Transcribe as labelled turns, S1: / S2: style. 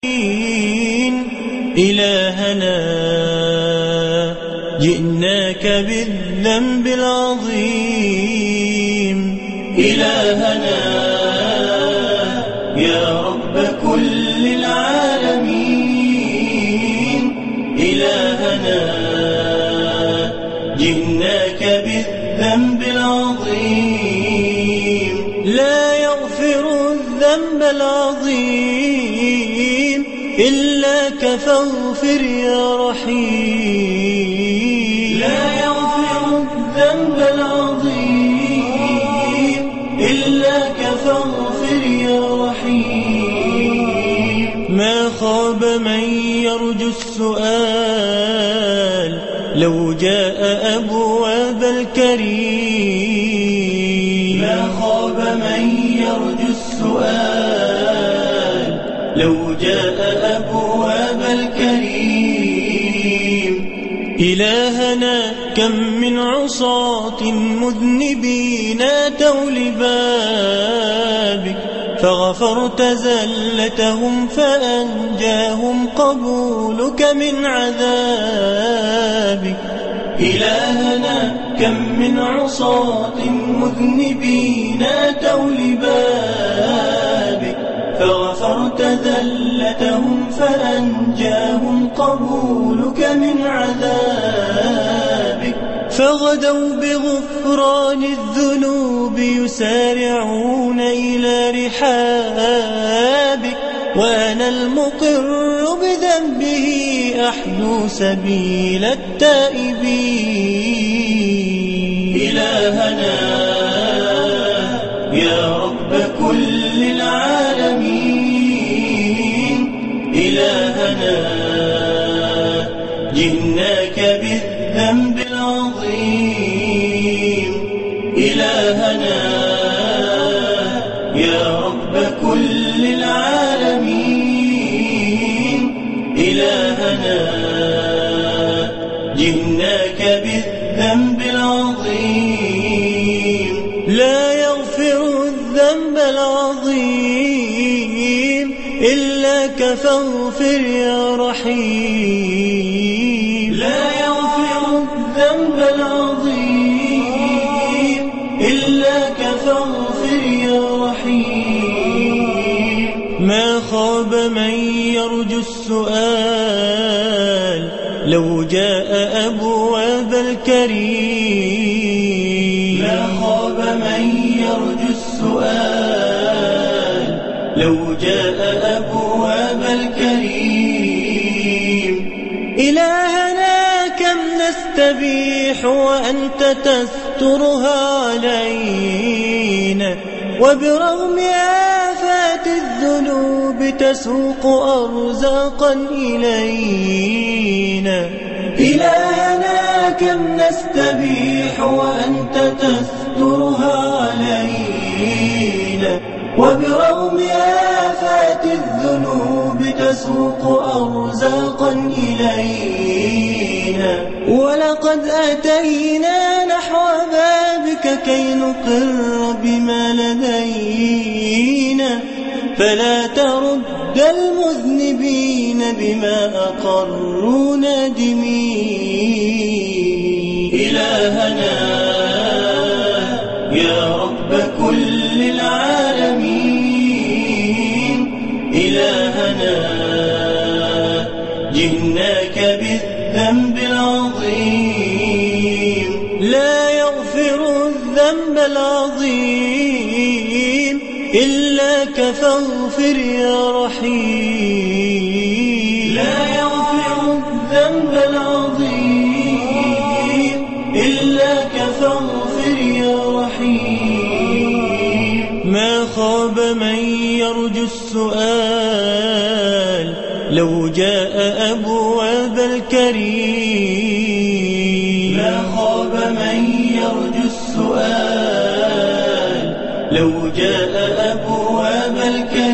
S1: إلهنا جئناك بالذنب العظيم. إلهنا يا رب كل العالمين، إلهنا جئناك بالذنب العظيم. لا يغفر الذنب العظيم إلاك فاغفر يا رحيم. لا يغفر الذنب العظيم إلاك فاغفر يا رحيم. ما خاب من يرجو السؤال لو جاء أبواب الكريم. ما خاب من يرجو السؤال لو جاء أبواب الكريم. إلهنا كم من عصاة مذنبين أتوا لبابك، فغفرت زلتهم فأنجاهم قبولك من عذابك. إلهنا كم من عصاة مذنبين أتوا لبابك، فغفرت ذلتهم فأنجاهم قبولك من عذابك. فغدوا بغفران الذنوب يسارعون إلى رحابك، وأنا المقر بذنبه أحدو سبيل التائبين. إلهنا يا رب كل العالمين، إلهنا جئناك بالذنب العظيم. إلهنا يا رب كل العالمين، إلهنا جئناك بالذنب العظيم. لا يغفر الذنب العظيم إلاك فاغفر يا رحيم. لا يغفر الذنب العظيم إلاك فاغفر يا رحيم. ما خاب من يرجو السؤال لو جاء أبواب الكريم. ما خاب من يرجو السؤال لو جاء أبواب الكريم. إلهنا كم نستبيح وأنت تسترها علينا، وبرغم آفات الذنوب تسوق أرزاقا إلينا. إلهنا كم نستبيح وأنت تسترها علينا، وبرغم آفات الذنوب تسوق أرزاقا إلينا. ولقد أتينا نحو بابك كي نقر بما لدينا، فلا ترد المذنبين بما أقروا نادمين. إلهنا يا رب كل العالمين، إلهنا جئناك بالذنب العظيم. لا يغفر الذنب العظيم إلاك فاغفر يا رحيم. لا يغفر الذنب العظيم إلاك فاغفر يا رحيم. ما خاب من يرجو السؤال لو جاء أبواب الكريم. ما خاب من يرجو السؤال لو جاء أبواب الكريم.